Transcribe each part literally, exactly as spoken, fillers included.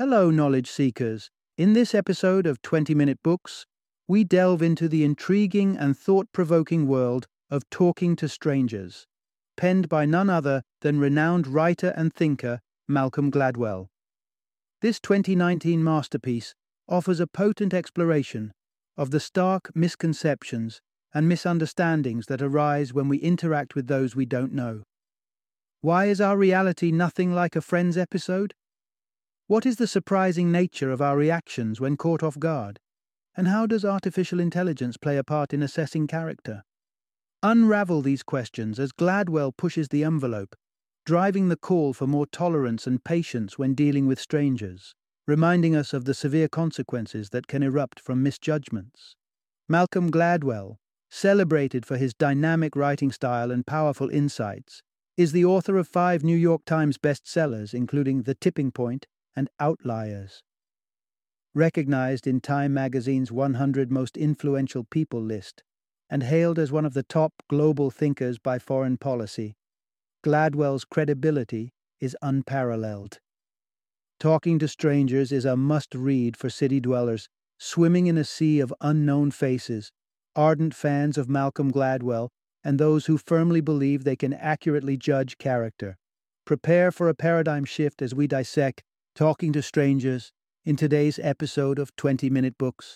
Hello, knowledge seekers. In this episode of twenty minute Books, we delve into the intriguing and thought-provoking world of Talking to Strangers, penned by none other than renowned writer and thinker Malcolm Gladwell. This twenty nineteen masterpiece offers a potent exploration of the stark misconceptions and misunderstandings that arise when we interact with those we don't know. Why is our reality nothing like a Friends episode? What is the surprising nature of our reactions when caught off guard? And how does artificial intelligence play a part in assessing character? Unravel these questions as Gladwell pushes the envelope, driving the call for more tolerance and patience when dealing with strangers, reminding us of the severe consequences that can erupt from misjudgments. Malcolm Gladwell, celebrated for his dynamic writing style and powerful insights, is the author of five New York Times bestsellers, including The Tipping Point and Outliers. Recognized in Time magazine's one hundred Most Influential People list and hailed as one of the top global thinkers by Foreign Policy, Gladwell's credibility is unparalleled. Talking to Strangers is a must-read for city dwellers swimming in a sea of unknown faces, ardent fans of Malcolm Gladwell, and those who firmly believe they can accurately judge character. Prepare for a paradigm shift as we dissect Talking to Strangers in today's episode of twenty minute Books.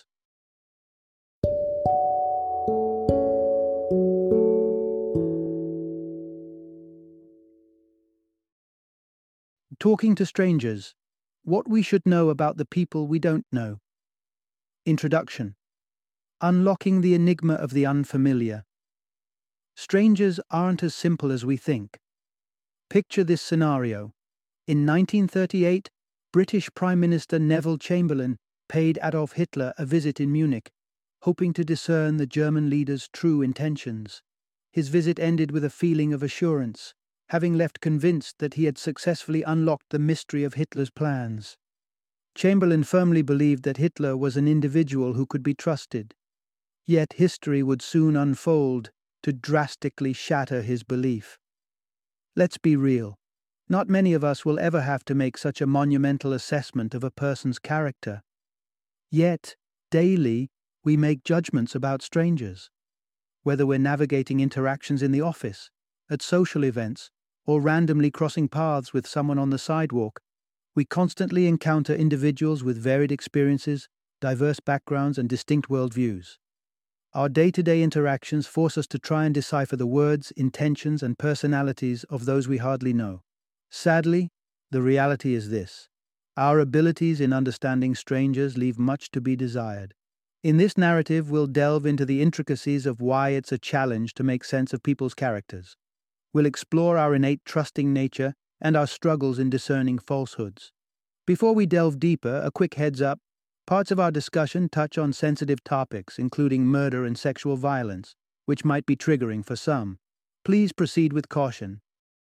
Talking to Strangers: What We Should Know About the People We Don't Know. Introduction. Unlocking the enigma of the unfamiliar. Strangers aren't as simple as we think. Picture this scenario. In nineteen thirty-eight, British Prime Minister Neville Chamberlain paid Adolf Hitler a visit in Munich, hoping to discern the German leader's true intentions. His visit ended with a feeling of assurance, having left convinced that he had successfully unlocked the mystery of Hitler's plans. Chamberlain firmly believed that Hitler was an individual who could be trusted. Yet history would soon unfold to drastically shatter his belief. Let's be real. Not many of us will ever have to make such a monumental assessment of a person's character. Yet, daily, we make judgments about strangers. Whether we're navigating interactions in the office, at social events, or randomly crossing paths with someone on the sidewalk, we constantly encounter individuals with varied experiences, diverse backgrounds, and distinct worldviews. Our day-to-day interactions force us to try and decipher the words, intentions, and personalities of those we hardly know. Sadly, the reality is this: our abilities in understanding strangers leave much to be desired. In this narrative, we'll delve into the intricacies of why it's a challenge to make sense of people's characters. We'll explore our innate trusting nature and our struggles in discerning falsehoods. Before we delve deeper, a quick heads up: parts of our discussion touch on sensitive topics, including murder and sexual violence, which might be triggering for some. Please proceed with caution.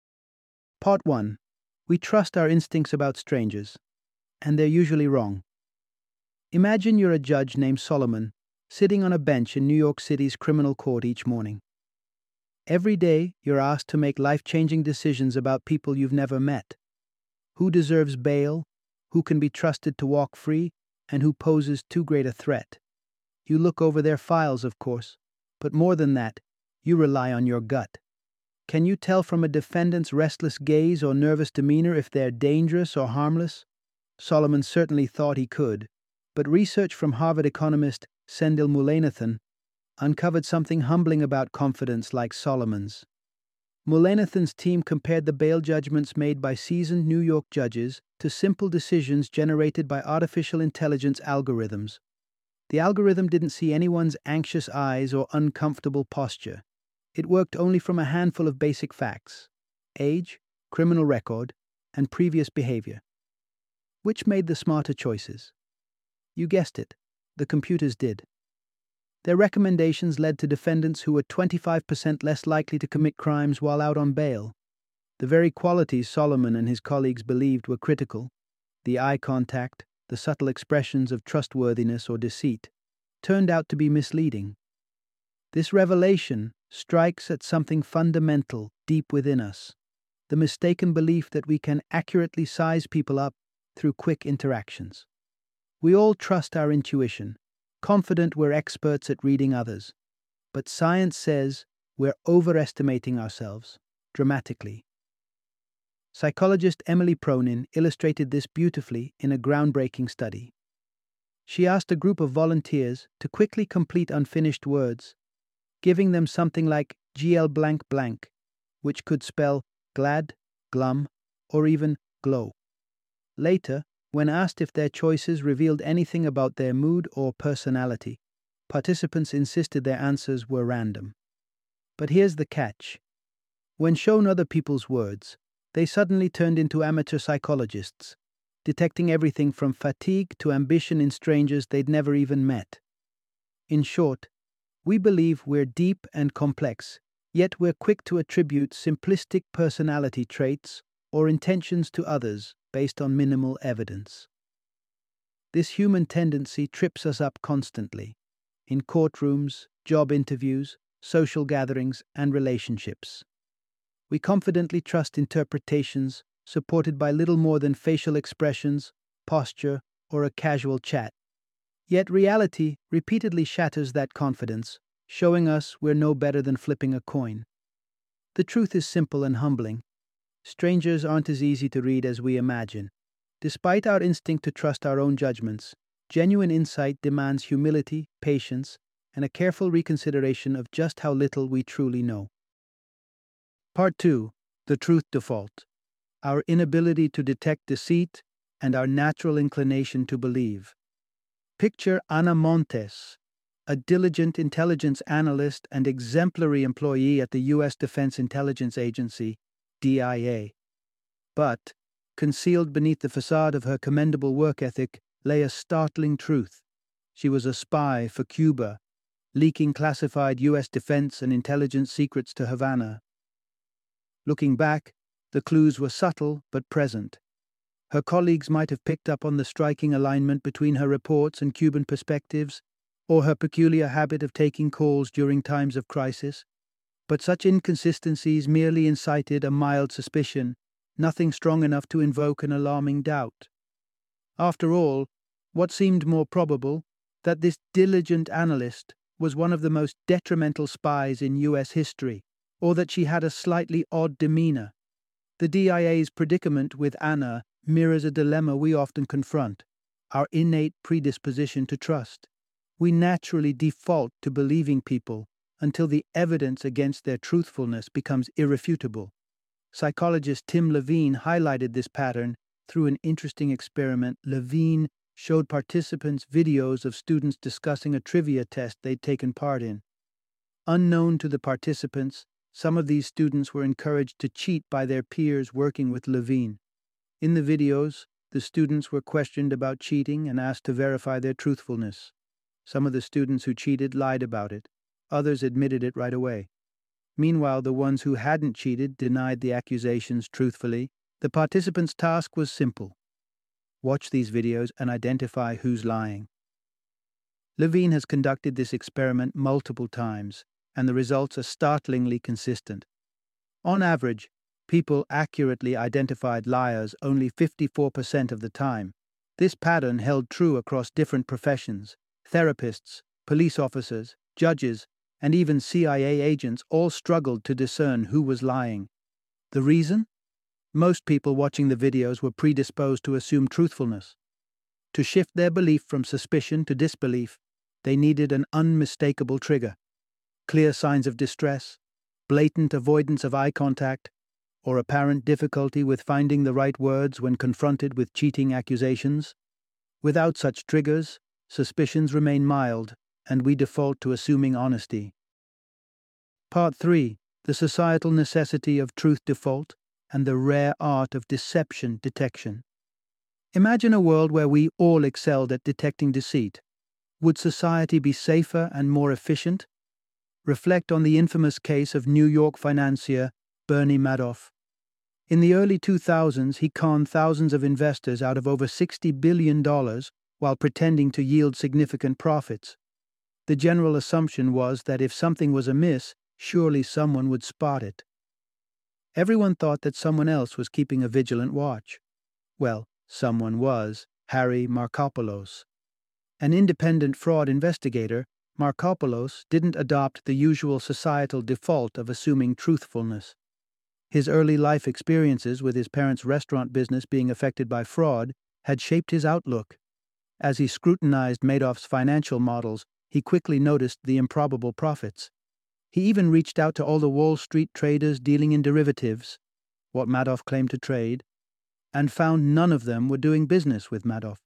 Part one. We trust our instincts about strangers, and they're usually wrong. Imagine you're a judge named Solomon, sitting on a bench in New York City's criminal court each morning. Every day, you're asked to make life-changing decisions about people you've never met. Who deserves bail, who can be trusted to walk free, and who poses too great a threat. You look over their files, of course, but more than that, you rely on your gut. Can you tell from a defendant's restless gaze or nervous demeanor if they're dangerous or harmless? Solomon certainly thought he could, but research from Harvard economist Sendhil Mullainathan uncovered something humbling about confidence like Solomon's. Mullainathan's team compared the bail judgments made by seasoned New York judges to simple decisions generated by artificial intelligence algorithms. The algorithm didn't see anyone's anxious eyes or uncomfortable posture. It worked only from a handful of basic facts: age, criminal record, and previous behavior. Which made the smarter choices? You guessed it, the computers did. Their recommendations led to defendants who were twenty-five percent less likely to commit crimes while out on bail. The very qualities Solomon and his colleagues believed were critical, the eye contact, the subtle expressions of trustworthiness or deceit, turned out to be misleading. This revelation strikes at something fundamental deep within us: the mistaken belief that we can accurately size people up through quick interactions. We all trust our intuition, confident we're experts at reading others. But science says we're overestimating ourselves, dramatically. Psychologist Emily Pronin illustrated this beautifully in a groundbreaking study. She asked a group of volunteers to quickly complete unfinished words, giving them something like G L blank blank, which could spell glad, glum, or even glow. Later, when asked if their choices revealed anything about their mood or personality, participants insisted their answers were random. But here's the catch. When shown other people's words, they suddenly turned into amateur psychologists, detecting everything from fatigue to ambition in strangers they'd never even met. In short, we believe we're deep and complex, yet we're quick to attribute simplistic personality traits or intentions to others based on minimal evidence. This human tendency trips us up constantly, in courtrooms, job interviews, social gatherings, and relationships. We confidently trust interpretations supported by little more than facial expressions, posture, or a casual chat. Yet reality repeatedly shatters that confidence, showing us we're no better than flipping a coin. The truth is simple and humbling. Strangers aren't as easy to read as we imagine. Despite our instinct to trust our own judgments, genuine insight demands humility, patience, and a careful reconsideration of just how little we truly know. Part two. The Truth Default. Our inability to detect deceit and our natural inclination to believe. Picture Ana Montes, a diligent intelligence analyst and exemplary employee at the U S Defense Intelligence Agency, D I A. But, concealed beneath the facade of her commendable work ethic lay a startling truth. She was a spy for Cuba, leaking classified U S defense and intelligence secrets to Havana. Looking back, the clues were subtle but present. Her colleagues might have picked up on the striking alignment between her reports and Cuban perspectives, or her peculiar habit of taking calls during times of crisis. But such inconsistencies merely incited a mild suspicion, nothing strong enough to invoke an alarming doubt. After all, what seemed more probable, that this diligent analyst was one of the most detrimental spies in U S history, or that she had a slightly odd demeanor. The D I A's predicament with Anna mirrors a dilemma we often confront, our innate predisposition to trust. We naturally default to believing people until the evidence against their truthfulness becomes irrefutable. Psychologist Tim Levine highlighted this pattern through an interesting experiment. Levine showed participants videos of students discussing a trivia test they'd taken part in. Unknown to the participants, some of these students were encouraged to cheat by their peers working with Levine. In the videos, the students were questioned about cheating and asked to verify their truthfulness. Some of the students who cheated lied about it. Others admitted it right away. Meanwhile, the ones who hadn't cheated denied the accusations truthfully. The participants' task was simple. Watch these videos and identify who's lying. Levine has conducted this experiment multiple times, and the results are startlingly consistent. On average, people accurately identified liars only fifty-four percent of the time. This pattern held true across different professions. Therapists, police officers, judges, and even C I A agents all struggled to discern who was lying. The reason? Most people watching the videos were predisposed to assume truthfulness. To shift their belief from suspicion to disbelief, they needed an unmistakable trigger. Clear signs of distress, blatant avoidance of eye contact, or apparent difficulty with finding the right words when confronted with cheating accusations. Without such triggers, suspicions remain mild, and we default to assuming honesty. Part three. The societal necessity of truth default and the rare art of deception detection. Imagine a world where we all excelled at detecting deceit. Would society be safer and more efficient? Reflect on the infamous case of New York financier Bernie Madoff. In the early two thousands, he conned thousands of investors out of over sixty billion dollars while pretending to yield significant profits. The general assumption was that if something was amiss, surely someone would spot it. Everyone thought that someone else was keeping a vigilant watch. Well, someone was Harry Markopolos. An independent fraud investigator, Markopolos didn't adopt the usual societal default of assuming truthfulness. His early life experiences with his parents' restaurant business being affected by fraud had shaped his outlook. As he scrutinized Madoff's financial models, he quickly noticed the improbable profits. He even reached out to all the Wall Street traders dealing in derivatives, what Madoff claimed to trade, and found none of them were doing business with Madoff.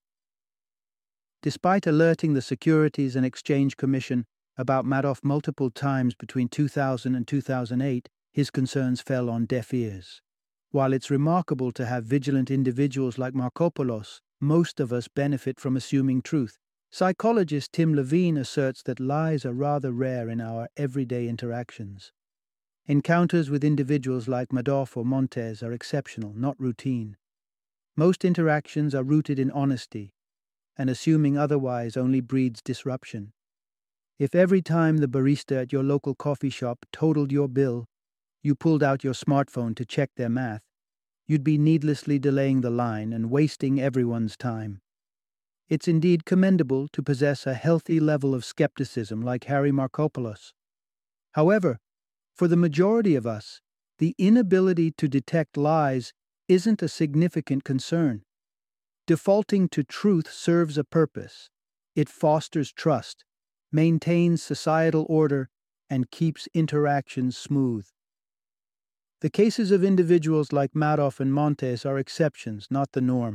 Despite alerting the Securities and Exchange Commission about Madoff multiple times between two thousand and two thousand eight, his concerns fell on deaf ears. While it's remarkable to have vigilant individuals like Markopolos, most of us benefit from assuming truth. Psychologist Tim Levine asserts that lies are rather rare in our everyday interactions. Encounters with individuals like Madoff or Montes are exceptional, not routine. Most interactions are rooted in honesty, and assuming otherwise only breeds disruption. If every time the barista at your local coffee shop totaled your bill, you pulled out your smartphone to check their math, you'd be needlessly delaying the line and wasting everyone's time. It's indeed commendable to possess a healthy level of skepticism like Harry Markopolos. However, for the majority of us, the inability to detect lies isn't a significant concern. Defaulting to truth serves a purpose. It fosters trust, maintains societal order, and keeps interactions smooth. The cases of individuals like Madoff and Montes are exceptions, not the norm.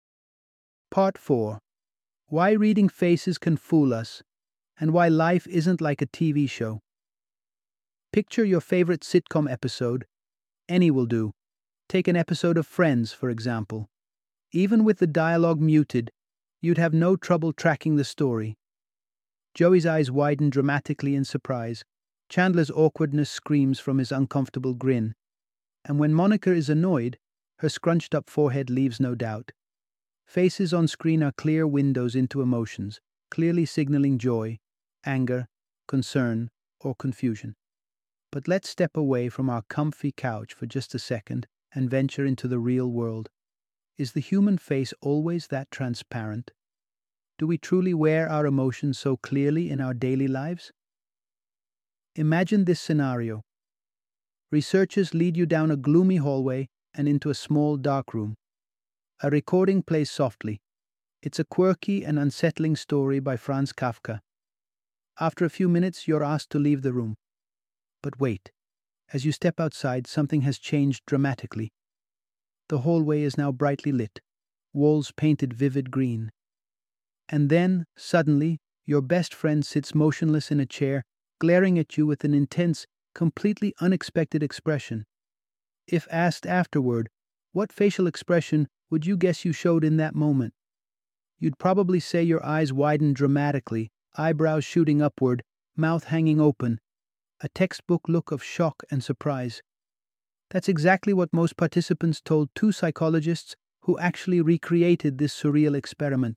Part four. Why reading faces can fool us, and why life isn't like a T V show. Picture your favorite sitcom episode. Any will do. Take an episode of Friends, for example. Even with the dialogue muted, you'd have no trouble tracking the story. Joey's eyes widen dramatically in surprise. Chandler's awkwardness screams from his uncomfortable grin. And when Monica is annoyed, her scrunched-up forehead leaves no doubt. Faces on screen are clear windows into emotions, clearly signaling joy, anger, concern, or confusion. But let's step away from our comfy couch for just a second and venture into the real world. Is the human face always that transparent? Do we truly wear our emotions so clearly in our daily lives? Imagine this scenario. Researchers lead you down a gloomy hallway and into a small dark room. A recording plays softly. It's a quirky and unsettling story by Franz Kafka. After a few minutes, you're asked to leave the room. But wait. As you step outside, something has changed dramatically. The hallway is now brightly lit, walls painted vivid green. And then, suddenly, your best friend sits motionless in a chair, glaring at you with an intense, completely unexpected expression. If asked afterward, what facial expression would you guess you showed in that moment? You'd probably say your eyes widened dramatically, eyebrows shooting upward, mouth hanging open, a textbook look of shock and surprise. That's exactly what most participants told two psychologists who actually recreated this surreal experiment.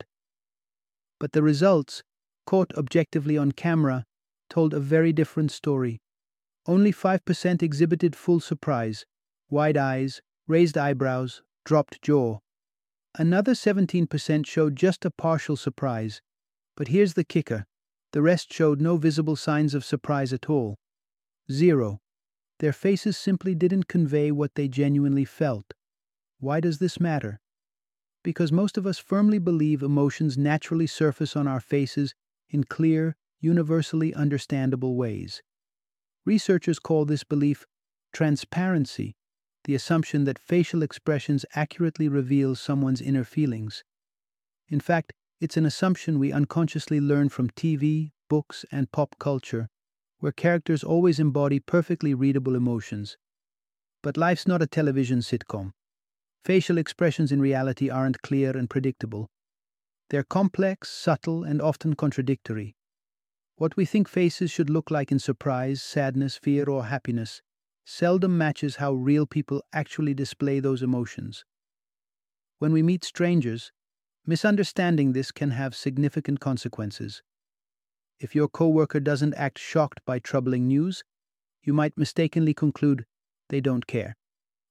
But the results, caught objectively on camera, told a very different story. Only five percent exhibited full surprise, wide eyes, raised eyebrows, dropped jaw. Another seventeen percent showed just a partial surprise. But here's the kicker. The rest showed no visible signs of surprise at all. Zero. Their faces simply didn't convey what they genuinely felt. Why does this matter? Because most of us firmly believe emotions naturally surface on our faces in clear, universally understandable ways. Researchers call this belief transparency, the assumption that facial expressions accurately reveal someone's inner feelings. In fact, it's an assumption we unconsciously learn from T V, books, and pop culture, where characters always embody perfectly readable emotions. But life's not a television sitcom. Facial expressions in reality aren't clear and predictable. They're complex, subtle, and often contradictory. What we think faces should look like in surprise, sadness, fear, or happiness seldom matches how real people actually display those emotions. When we meet strangers, misunderstanding this can have significant consequences. If your coworker doesn't act shocked by troubling news, you might mistakenly conclude they don't care.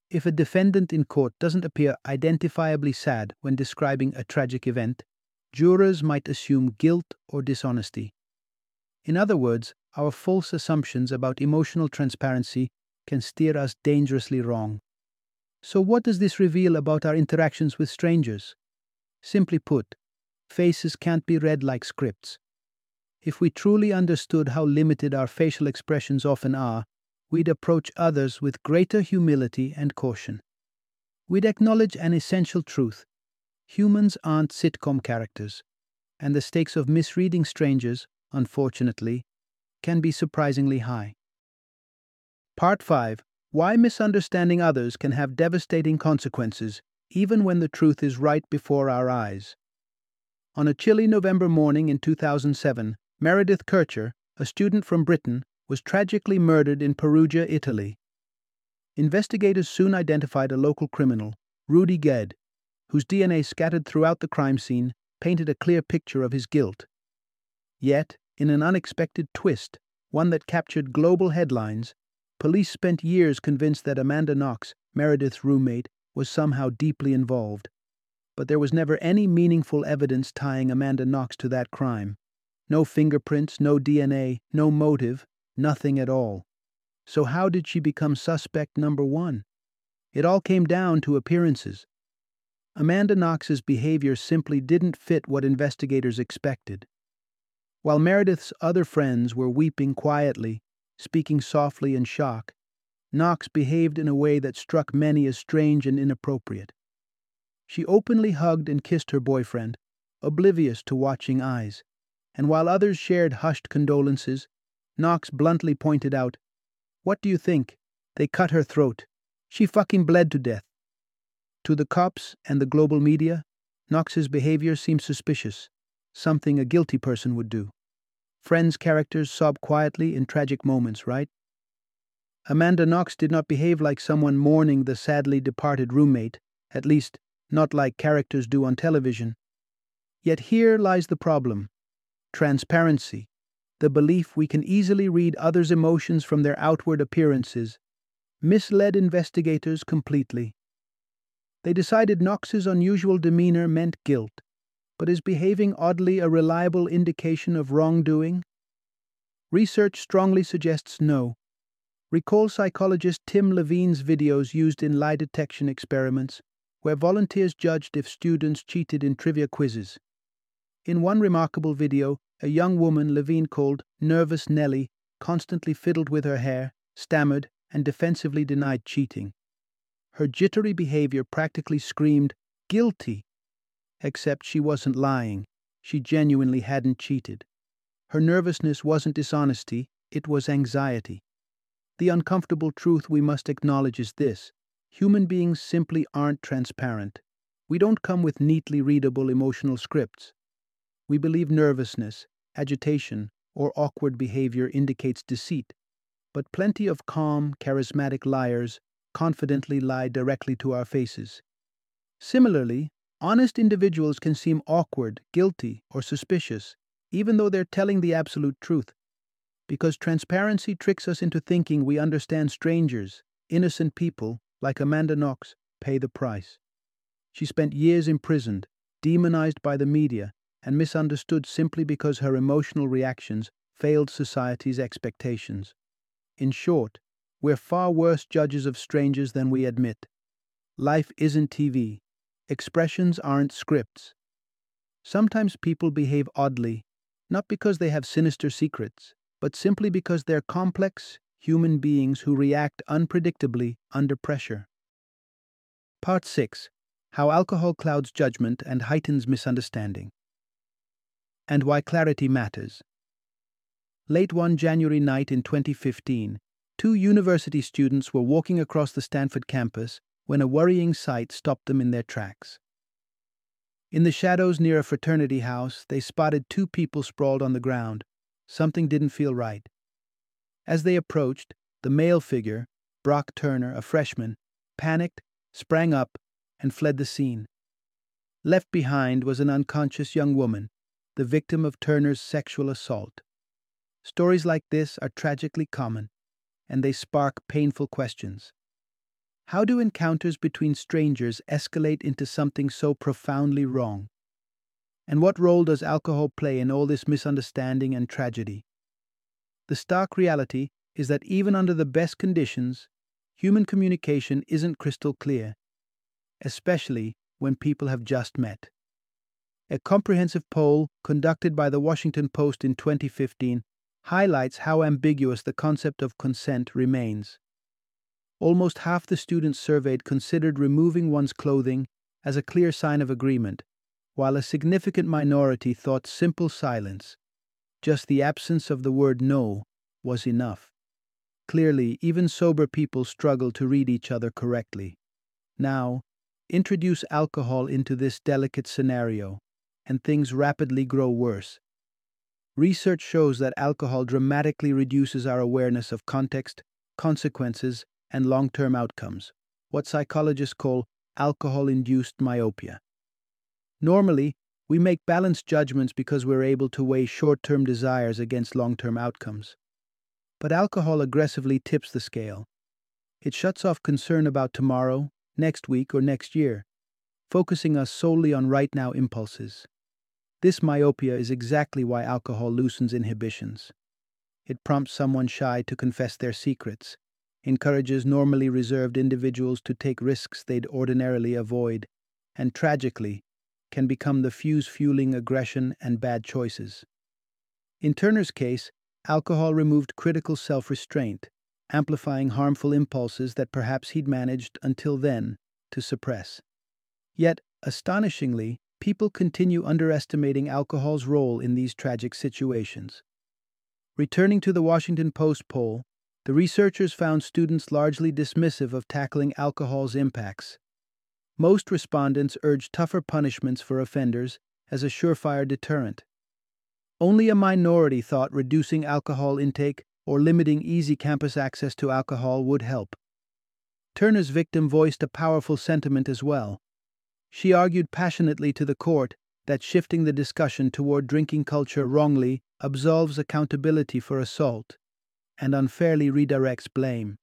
If a defendant in court doesn't appear identifiably sad when describing a tragic event, jurors might assume guilt or dishonesty. In other words, our false assumptions about emotional transparency can steer us dangerously wrong. So what does this reveal about our interactions with strangers? Simply put, faces can't be read like scripts. If we truly understood how limited our facial expressions often are, we'd approach others with greater humility and caution. We'd acknowledge an essential truth. Humans aren't sitcom characters, and the stakes of misreading strangers, unfortunately, can be surprisingly high. Part five. Why misunderstanding others can have devastating consequences, even when the truth is right before our eyes. On a chilly November morning in two thousand seven, Meredith Kercher, a student from Britain, was tragically murdered in Perugia, Italy. Investigators soon identified a local criminal, Rudy Ged, whose D N A scattered throughout the crime scene painted a clear picture of his guilt. Yet, in an unexpected twist, one that captured global headlines, police spent years convinced that Amanda Knox, Meredith's roommate, was somehow deeply involved. But there was never any meaningful evidence tying Amanda Knox to that crime. No fingerprints, no D N A, no motive, nothing at all. So how did she become suspect number one? It all came down to appearances. Amanda Knox's behavior simply didn't fit what investigators expected. While Meredith's other friends were weeping quietly, speaking softly in shock, Knox behaved in a way that struck many as strange and inappropriate. She openly hugged and kissed her boyfriend, oblivious to watching eyes, and while others shared hushed condolences, Knox bluntly pointed out, "What do you think? They cut her throat. She fucking bled to death." To the cops and the global media, Knox's behavior seemed suspicious, something a guilty person would do. Friends' characters sob quietly in tragic moments, right? Amanda Knox did not behave like someone mourning the sadly departed roommate, at least not like characters do on television. Yet here lies the problem. Transparency, the belief we can easily read others' emotions from their outward appearances, misled investigators completely. They decided Knox's unusual demeanor meant guilt, but is behaving oddly a reliable indication of wrongdoing? Research strongly suggests no. Recall psychologist Tim Levine's videos used in lie detection experiments, where volunteers judged if students cheated in trivia quizzes. In one remarkable video, a young woman Levine called Nervous Nellie constantly fiddled with her hair, stammered, and defensively denied cheating. Her jittery behavior practically screamed, "Guilty!" Except she wasn't lying. She genuinely hadn't cheated. Her nervousness wasn't dishonesty, it was anxiety. The uncomfortable truth we must acknowledge is this: human beings simply aren't transparent. We don't come with neatly readable emotional scripts. We believe nervousness, agitation, or awkward behavior indicates deceit, but plenty of calm, charismatic liars confidently lie directly to our faces. Similarly, honest individuals can seem awkward, guilty, or suspicious, even though they're telling the absolute truth. Because transparency tricks us into thinking we understand strangers, innocent people, like Amanda Knox, pay the price. She spent years imprisoned, demonized by the media, and misunderstood simply because her emotional reactions failed society's expectations. In short, we're far worse judges of strangers than we admit. Life isn't T V. Expressions aren't scripts. Sometimes people behave oddly, not because they have sinister secrets, but simply because they're complex, human beings who react unpredictably under pressure. Part six. How alcohol clouds judgment and heightens misunderstanding. And why clarity matters. Late one January night in twenty fifteen, two university students were walking across the Stanford campus when a worrying sight stopped them in their tracks. In the shadows near a fraternity house, they spotted two people sprawled on the ground. Something didn't feel right. As they approached, the male figure, Brock Turner, a freshman, panicked, sprang up, and fled the scene. Left behind was an unconscious young woman, the victim of Turner's sexual assault. Stories like this are tragically common, and they spark painful questions. How do encounters between strangers escalate into something so profoundly wrong? And what role does alcohol play in all this misunderstanding and tragedy? The stark reality is that even under the best conditions, human communication isn't crystal clear, especially when people have just met. A comprehensive poll conducted by the Washington Post in twenty fifteen highlights how ambiguous the concept of consent remains. Almost half the students surveyed considered removing one's clothing as a clear sign of agreement, while a significant minority thought simple silence, just the absence of the word no, was enough. Clearly, even sober people struggle to read each other correctly. Now, introduce alcohol into this delicate scenario, and things rapidly grow worse. Research shows that alcohol dramatically reduces our awareness of context, consequences, and long-term outcomes, what psychologists call alcohol-induced myopia. Normally, we make balanced judgments because we're able to weigh short-term desires against long-term outcomes. But alcohol aggressively tips the scale. It shuts off concern about tomorrow, next week, or next year, focusing us solely on right-now impulses. This myopia is exactly why alcohol loosens inhibitions. It prompts someone shy to confess their secrets, encourages normally reserved individuals to take risks they'd ordinarily avoid, and tragically, can become the fuse fueling aggression and bad choices. In Turner's case, alcohol removed critical self-restraint, amplifying harmful impulses that perhaps he'd managed until then to suppress. Yet, astonishingly, people continue underestimating alcohol's role in these tragic situations. Returning to the Washington Post poll, the researchers found students largely dismissive of tackling alcohol's impacts. Most respondents urged tougher punishments for offenders as a surefire deterrent. Only a minority thought reducing alcohol intake or limiting easy campus access to alcohol would help. Turner's victim voiced a powerful sentiment as well. She argued passionately to the court that shifting the discussion toward drinking culture wrongly absolves accountability for assault and unfairly redirects blame.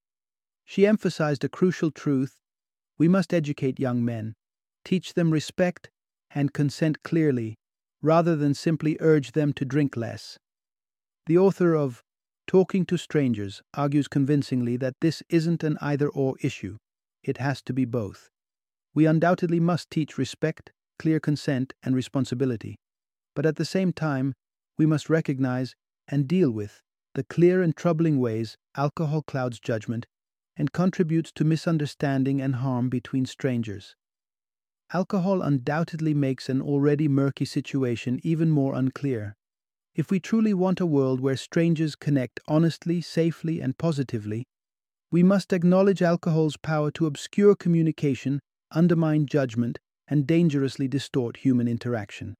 She emphasized a crucial truth: we must educate young men, teach them respect and consent clearly, rather than simply urge them to drink less. The author of Talking to Strangers argues convincingly that this isn't an either-or issue. It has to be both. We undoubtedly must teach respect, clear consent, and responsibility. But at the same time, we must recognize and deal with the clear and troubling ways alcohol clouds judgment and contributes to misunderstanding and harm between strangers. Alcohol undoubtedly makes an already murky situation even more unclear. If we truly want a world where strangers connect honestly, safely, and positively, we must acknowledge alcohol's power to obscure communication, undermine judgment, and dangerously distort human interaction.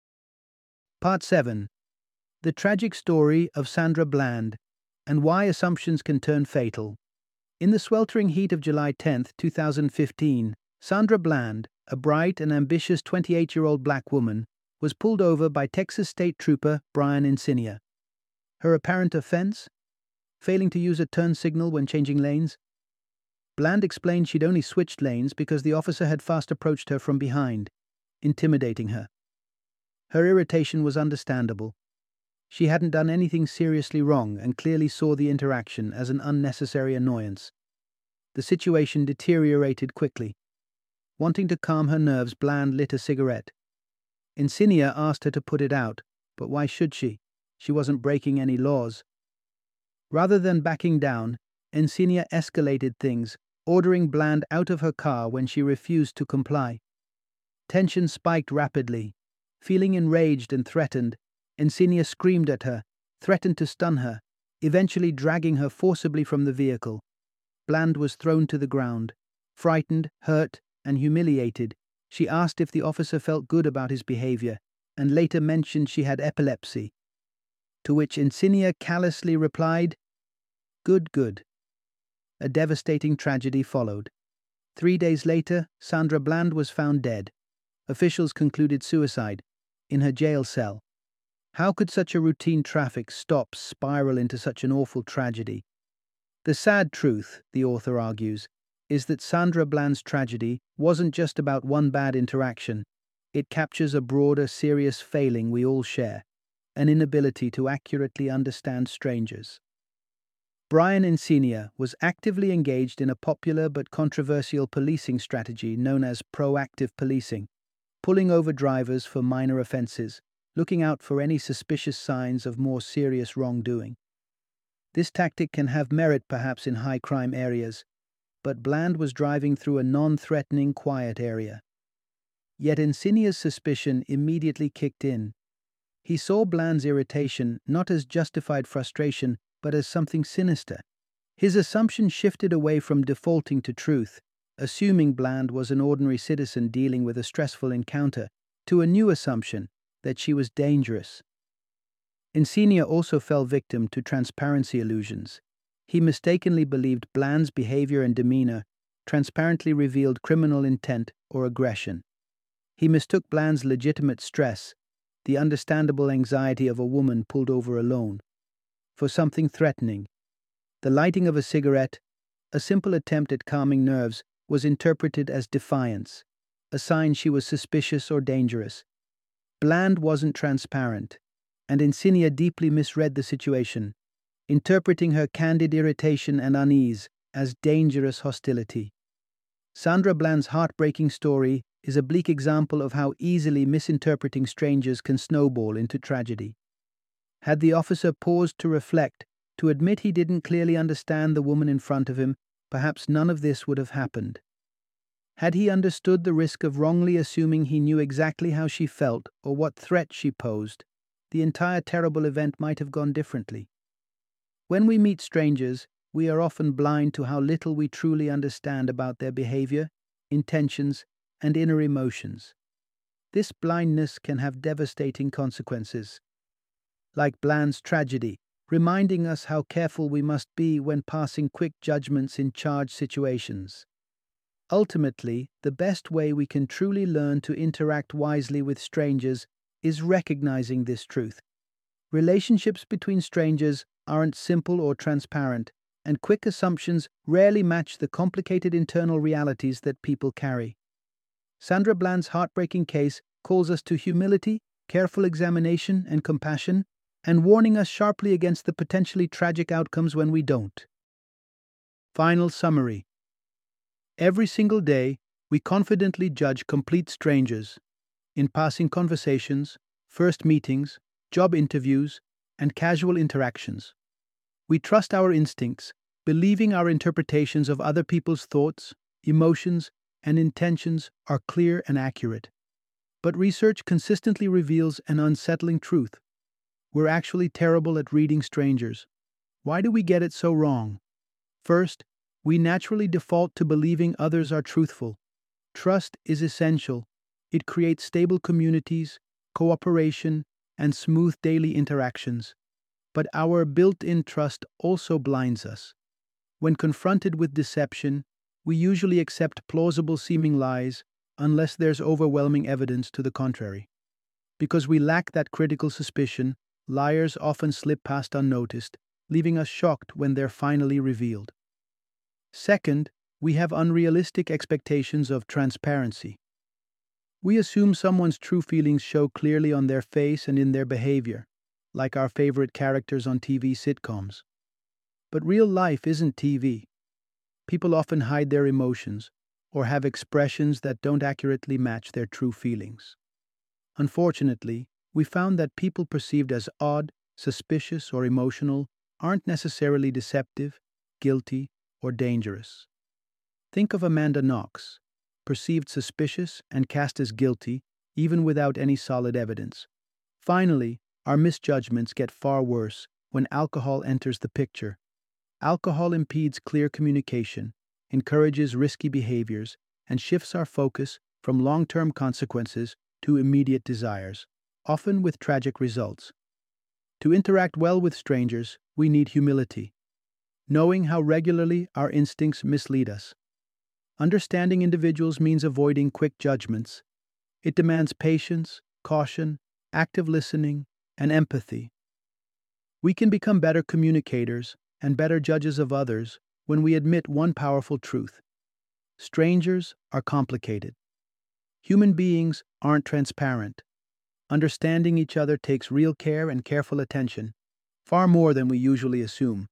Part seven. The tragic story of Sandra Bland and why assumptions can turn fatal. In the sweltering heat of July tenth, two thousand fifteen, Sandra Bland, a bright and ambitious twenty-eight-year-old black woman, was pulled over by Texas State Trooper Brian Encinia. Her apparent offense? Failing to use a turn signal when changing lanes. Bland explained she'd only switched lanes because the officer had fast approached her from behind, intimidating her. Her irritation was understandable. She hadn't done anything seriously wrong and clearly saw the interaction as an unnecessary annoyance. The situation deteriorated quickly. Wanting to calm her nerves, Bland lit a cigarette. Encinia asked her to put it out, but why should she? She wasn't breaking any laws. Rather than backing down, Encinia escalated things, ordering Bland out of her car when she refused to comply. Tension spiked rapidly. Feeling enraged and threatened, Encinia screamed at her, threatened to stun her, eventually dragging her forcibly from the vehicle. Bland was thrown to the ground. Frightened, hurt, and humiliated, she asked if the officer felt good about his behavior, and later mentioned she had epilepsy. To which Encinia callously replied, "Good, good." A devastating tragedy followed. Three days later, Sandra Bland was found dead. Officials concluded suicide, in her jail cell. How could such a routine traffic stop spiral into such an awful tragedy? The sad truth, the author argues, is that Sandra Bland's tragedy wasn't just about one bad interaction. It captures a broader, serious failing we all share, an inability to accurately understand strangers. Brian Encinia was actively engaged in a popular but controversial policing strategy known as proactive policing, pulling over drivers for minor offenses, looking out for any suspicious signs of more serious wrongdoing. This tactic can have merit perhaps in high-crime areas, but Bland was driving through a non-threatening, quiet area. Yet Encinia's suspicion immediately kicked in. He saw Bland's irritation not as justified frustration, but as something sinister. His assumption shifted away from defaulting to truth, assuming Bland was an ordinary citizen dealing with a stressful encounter, to a new assumption that she was dangerous. Encinia also fell victim to transparency illusions. He mistakenly believed Bland's behavior and demeanor transparently revealed criminal intent or aggression. He mistook Bland's legitimate stress, the understandable anxiety of a woman pulled over alone, for something threatening. The lighting of a cigarette, a simple attempt at calming nerves, was interpreted as defiance, a sign she was suspicious or dangerous. Bland wasn't transparent, and Encinia deeply misread the situation, interpreting her candid irritation and unease as dangerous hostility. Sandra Bland's heartbreaking story is a bleak example of how easily misinterpreting strangers can snowball into tragedy. Had the officer paused to reflect, to admit he didn't clearly understand the woman in front of him, perhaps none of this would have happened. Had he understood the risk of wrongly assuming he knew exactly how she felt or what threat she posed, the entire terrible event might have gone differently. When we meet strangers, we are often blind to how little we truly understand about their behavior, intentions, and inner emotions. This blindness can have devastating consequences. Like Bland's tragedy, reminding us how careful we must be when passing quick judgments in charged situations. Ultimately, the best way we can truly learn to interact wisely with strangers is recognizing this truth. Relationships between strangers aren't simple or transparent, and quick assumptions rarely match the complicated internal realities that people carry. Sandra Bland's heartbreaking case calls us to humility, careful examination, and compassion, and warning us sharply against the potentially tragic outcomes when we don't. Final summary. Every single day, we confidently judge complete strangers in passing conversations, first meetings, job interviews, and casual interactions. We trust our instincts, believing our interpretations of other people's thoughts, emotions, and intentions are clear and accurate. But research consistently reveals an unsettling truth. We're actually terrible at reading strangers. Why do we get it so wrong? First, we naturally default to believing others are truthful. Trust is essential. It creates stable communities, cooperation, and smooth daily interactions. But our built-in trust also blinds us. When confronted with deception, we usually accept plausible-seeming lies unless there's overwhelming evidence to the contrary. Because we lack that critical suspicion, liars often slip past unnoticed, leaving us shocked when they're finally revealed. Second, we have unrealistic expectations of transparency. We assume someone's true feelings show clearly on their face and in their behavior, like our favorite characters on T V sitcoms. But real life isn't T V. People often hide their emotions or have expressions that don't accurately match their true feelings. Unfortunately, we found that people perceived as odd, suspicious, or emotional aren't necessarily deceptive, guilty, or dangerous. Think of Amanda Knox, perceived suspicious and cast as guilty, even without any solid evidence. Finally, our misjudgments get far worse when alcohol enters the picture. Alcohol impedes clear communication, encourages risky behaviors, and shifts our focus from long-term consequences to immediate desires, often with tragic results. To interact well with strangers, we need humility, knowing how regularly our instincts mislead us. Understanding individuals means avoiding quick judgments. It demands patience, caution, active listening, and empathy. We can become better communicators and better judges of others when we admit one powerful truth. Strangers are complicated. Human beings aren't transparent. Understanding each other takes real care and careful attention, far more than we usually assume.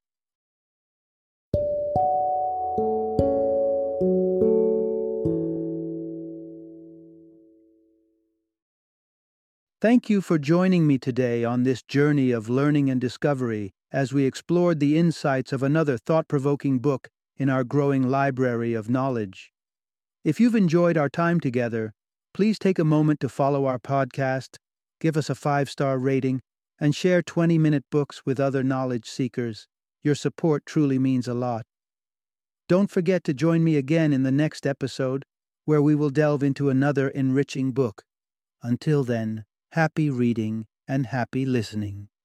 Thank you for joining me today on this journey of learning and discovery as we explored the insights of another thought-provoking book in our growing library of knowledge. If you've enjoyed our time together, please take a moment to follow our podcast, give us a five-star rating, and share twenty-minute books with other knowledge seekers. Your support truly means a lot. Don't forget to join me again in the next episode, where we will delve into another enriching book. Until then, happy reading and happy listening.